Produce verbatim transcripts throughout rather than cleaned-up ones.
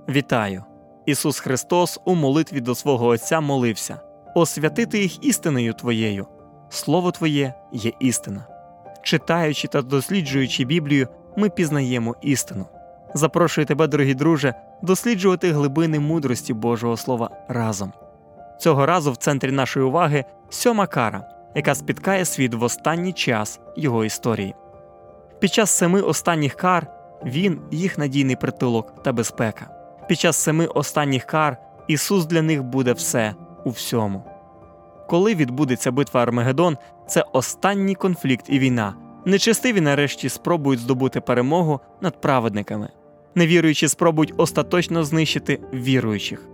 Вітаю! Ісус Христос у молитві до свого Отця молився: «Освятити їх істиною Твоєю. Слово Твоє є істина». Читаючи та досліджуючи Біблію, ми пізнаємо істину. Запрошую тебе, дорогі друже, досліджувати глибини мудрості Божого Слова разом. Цього разу в центрі нашої уваги сьома кара, яка спіткає світ в останній час його історії. Під час семи останніх кар Він – їх надійний притулок та безпека. Під час семи останніх кар Ісус для них буде все у всьому. Коли відбудеться битва Армагеддон, це останній конфлікт і війна. Нечестиві нарешті спробують здобути перемогу над праведниками. Невіруючі спробують остаточно знищити віруючих.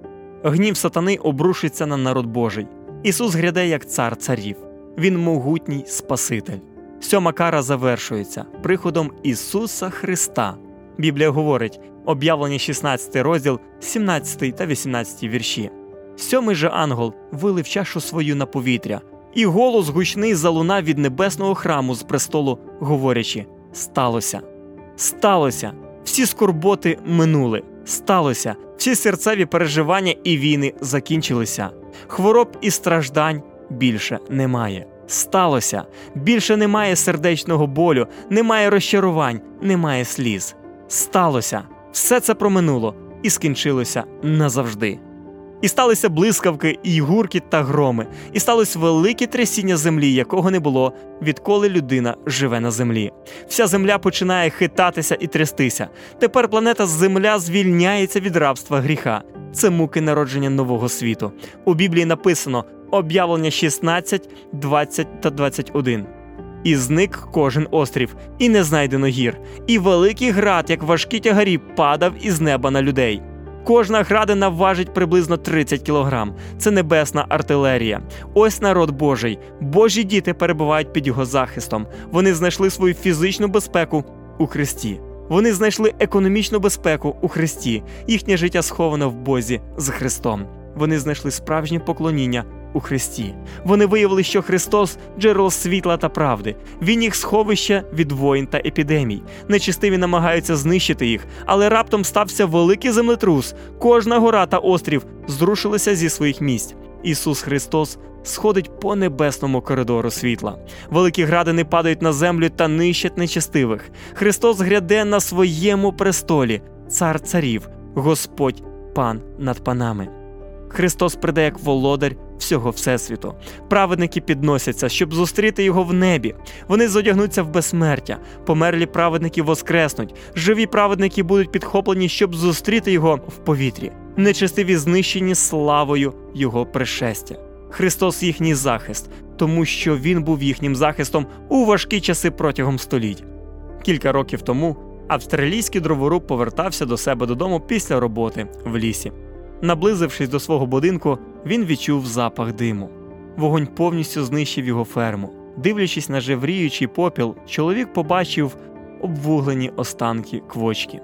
Гнів сатани обрушиться на народ Божий. Ісус гряде як цар царів. Він могутній Спаситель. Сьома кара завершується приходом Ісуса Христа. Біблія говорить, Об'явлення шістнадцятий розділ, сімнадцятий та вісімнадцятий вірші. Сьомий же ангел вилив чашу свою на повітря, і голос гучний залунав від небесного храму з престолу, говорячи: «Сталося! Сталося! Всі скорботи минули! Сталося! Всі серцеві переживання і війни закінчилися! Хвороб і страждань більше немає! Сталося! Більше немає сердечного болю, немає розчарувань, немає сліз! Сталося! Все це проминуло і скінчилося назавжди!» І сталися блискавки, і гуркіт та громи, і сталося велике трясіння землі, якого не було, відколи людина живе на землі. Вся земля починає хитатися і трястися. Тепер планета Земля звільняється від рабства гріха. Це муки народження нового світу. У Біблії написано Об'явлення шістнадцять, двадцять та двадцять один. «І зник кожен острів, і не знайдено гір, і великий град, як важкі тягарі, падав із неба на людей». Кожна градина важить приблизно тридцять кілограм. Це небесна артилерія. Ось народ Божий. Божі діти перебувають під його захистом. Вони знайшли свою фізичну безпеку у Христі. Вони знайшли економічну безпеку у Христі. Їхнє життя сховано в Бозі з Христом. Вони знайшли справжнє поклоніння у Христі. Вони виявили, що Христос – джерело світла та правди. Він їх сховище від воїн та епідемій. Нечестиві намагаються знищити їх, але раптом стався великий землетрус. Кожна гора та острів зрушилися зі своїх місць. Ісус Христос сходить по небесному коридору світла. Великі градини падають на землю та нищать нечестивих. Христос гряде на своєму престолі. Цар царів, Господь, пан над панами. Христос прийде як володар всього Всесвіту. Праведники підносяться, щоб зустріти Його в небі. Вони зодягнуться в безсмертя. Померлі праведники воскреснуть. Живі праведники будуть підхоплені, щоб зустріти Його в повітрі. Нечестиві знищені славою Його пришестя. Христос – їхній захист, тому що Він був їхнім захистом у важкі часи протягом століть. Кілька років тому австралійський дроворуб повертався до себе додому після роботи в лісі. Наблизившись до свого будинку, він відчув запах диму. Вогонь повністю знищив його ферму. Дивлячись на жевріючий попіл, чоловік побачив обвуглені останки квочки.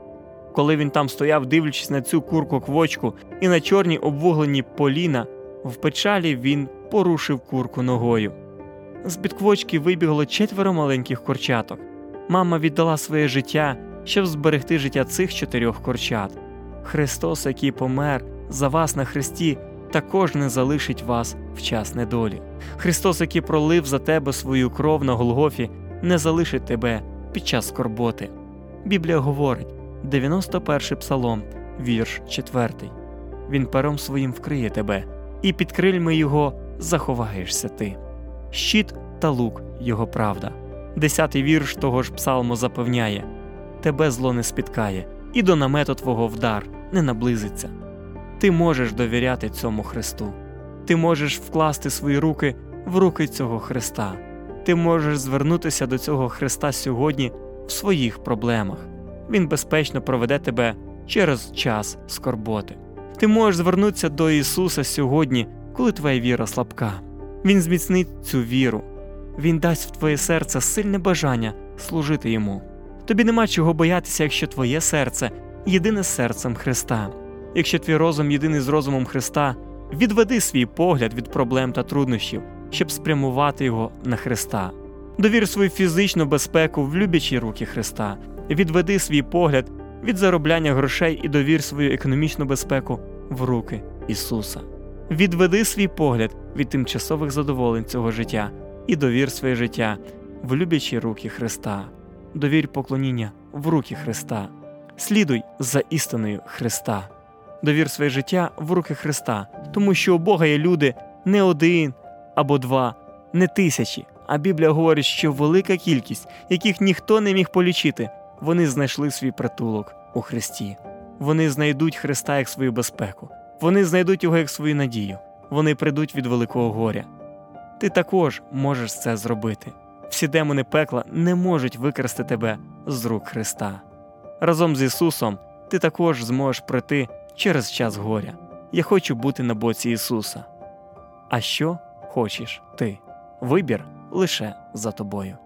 Коли він там стояв, дивлячись на цю курку-квочку і на чорні обвуглені поліна, в печалі він порушив курку ногою. З-під квочки вибігло четверо маленьких курчаток. Мама віддала своє життя, щоб зберегти життя цих чотирьох курчат. Христос, який помер за вас на хресті, також не залишить вас в час недолі. Христос, який пролив за тебе свою кров на Голгофі, не залишить тебе під час скорботи. Біблія говорить, дев'яносто перший псалом, вірш четвертий. Він пером своїм вкриє тебе, і під крильми його заховаєшся ти. Щит та лук – його правда. Десятий вірш того ж псалму запевняє: тебе зло не спіткає, і до намету твого вдар не наблизиться. Ти можеш довіряти цьому Христу. Ти можеш вкласти свої руки в руки цього Христа. Ти можеш звернутися до цього Христа сьогодні в своїх проблемах. Він безпечно проведе тебе через час скорботи. Ти можеш звернутися до Ісуса сьогодні, коли твоя віра слабка. Він зміцнить цю віру. Він дасть в твоє серце сильне бажання служити Йому. Тобі нема чого боятися, якщо твоє серце єдине з серцем Христа. Якщо твій розум єдиний з розумом Христа, відведи свій погляд від проблем та труднощів, щоб спрямувати його на Христа. Довір свою фізичну безпеку в люблячі руки Христа. Відведи свій погляд від заробляння грошей і довір свою економічну безпеку в руки Ісуса. Відведи свій погляд від тимчасових задоволень цього життя і довір своє життя в люблячі руки Христа. Довір поклоніння в руки Христа. Слідуй за істиною Христа. Довір своє життя в руки Христа, тому що у Бога є люди не один або два, не тисячі, а Біблія говорить, що велика кількість, яких ніхто не міг полічити, вони знайшли свій притулок у Христі. Вони знайдуть Христа як свою безпеку. Вони знайдуть Його як свою надію. Вони прийдуть від великого горя. Ти також можеш це зробити. Всі демони пекла не можуть викрасти тебе з рук Христа. Разом з Ісусом ти також зможеш пройти через час горя. Я хочу бути на боці Ісуса. А що хочеш ти? Вибір лише за тобою.